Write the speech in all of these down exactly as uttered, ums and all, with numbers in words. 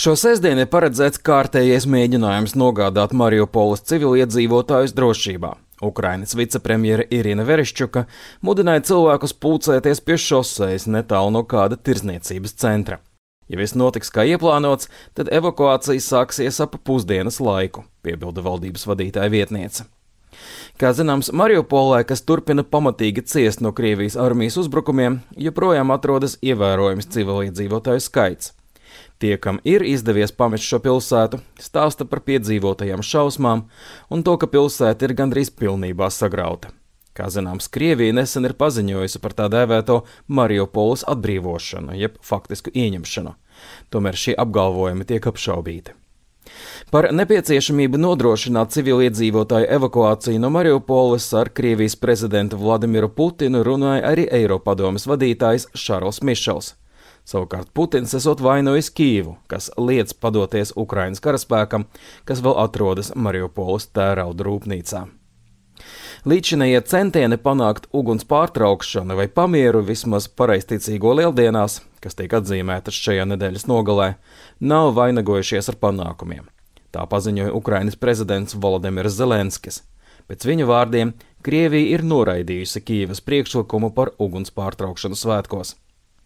Šo sestdienu ir paredzēts kārtējais mēģinājums nogādāt Mariupoles civiliedzīvotājus drošībā. Ukrainas vicepremjere Irina Vereščuka mudināja cilvēkus pulcēties pie šosejas netālu no kāda tirzniecības centra. Ja viss notiks kā ieplānots, tad evakuācija sāksies ap pusdienas laiku, piebilda valdības vadītāja vietniece. Kā zināms, Mariupolē, kas turpina pamatīgi ciest no Krievijas armijas uzbrukumiem, joprojām atrodas ievērojams civiliedzīvotāju skaits. Tie, kam ir izdevies pamest šo pilsētu, stāsta par piedzīvotajām šausmām un to, ka pilsēta ir gandrīz pilnībā sagrauta. Kā zināms, Krievija nesen ir paziņojusi par tā dēvēto Mariupoles atbrīvošanu, jeb faktisku ieņemšanu. Tomēr šie apgalvojumi tiek apšaubīti. Par nepieciešamību nodrošināt civiliedzīvotāju evakuāciju no Mariupoles ar Krievijas prezidentu Vladimiru Putinu runāja arī Eiropadomes vadītājs Šarls Mišels. Savukārt Putins esot vainojis Kīvu, kas liedz padoties Ukrainas karaspēkam, kas vēl atrodas Mariupoles tērauda rūpnīcā. Līdzinējie centieni panākt uguns pārtraukšanu vai pamieru vismaz pareizticīgo lieldienās, kas tiek atzīmētas šajā nedēļas nogalē, nav vainagojušies ar panākumiem. Tā paziņoja Ukrainas prezidents Volodimirs Zelenskis. Pēc viņa vārdiem, Krievija ir noraidījusi Kīvas priekšlikumu par uguns pārtraukšanu svētkos.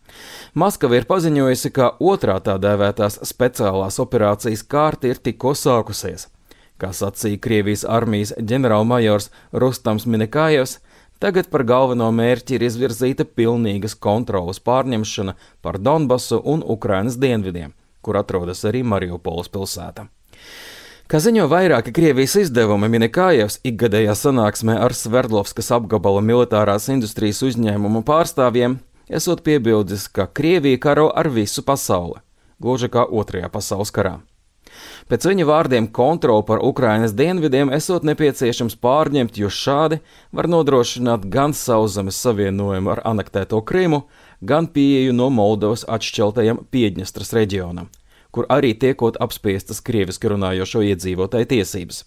Maskava ir paziņojusi, ka otrā tā dēvētās speciālās operācijas kārta ir tikko sākusies. Kā sacīja Krievijas armijas ģenerālmajors Rustams Minekājevs, tagad par galveno mērķi ir izvirzīta pilnīgas kontrolas pārņemšana par Donbasu un Ukrainas dienvidiem, kur atrodas arī Mariupoles pilsēta. Kā ziņo vairāki Krievijas izdevumi, Minekājevs ikgadējā sanāksmē ar Sverdlovskas apgabala militārās industrijas uzņēmumu pārstāvjiem esot piebildis, ka Krievija karo ar visu pasauli, gluži kā otrajā pasaules karā. Pēc viņa vārdiem kontroli par Ukrainas dienvidiem esot nepieciešams pārņemt, jo šādi var nodrošināt gan sauszemes savienojumu ar anektēto Krimu, gan pieeju no Moldovas atšķeltajam Piedņestras reģionam, kur arī tiekot apspiestas krieviski runājošo iedzīvotāju tiesības.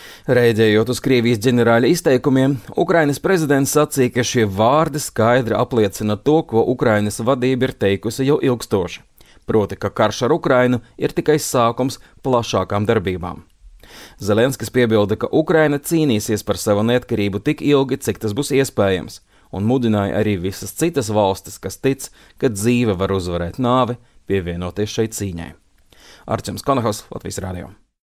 Rēģējot uz Krievijas ģenerāļa izteikumiem, Ukrainas prezidents sacīja, ka šie vārdi skaidri apliecina to, ko Ukrainas vadība ir teikusi jau ilgstoši, proti, ka karš ar Ukrainu ir tikai sākums plašākām darbībām. Zelenskis piebilda, ka Ukraina cīnīsies par savu neatkarību tik ilgi, cik tas būs iespējams, un mudināja arī visas citas valstis, kas tic, ka dzīve var uzvarēt nāvi, pievienoties šai cīņai. Arčuns Konahaus, Latvijas radio.